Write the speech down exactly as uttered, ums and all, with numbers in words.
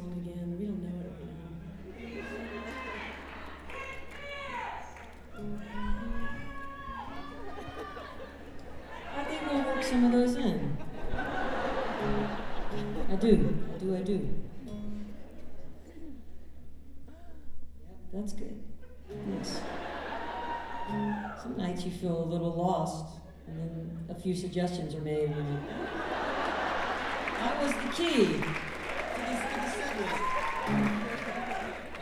song again. We don't know it right now. I think we'll work some of those in. I do, I do, I do. Yep, that's good. Yes. Some nights you feel a little lost, and then a few suggestions are made. And that was the key to this, to the set list.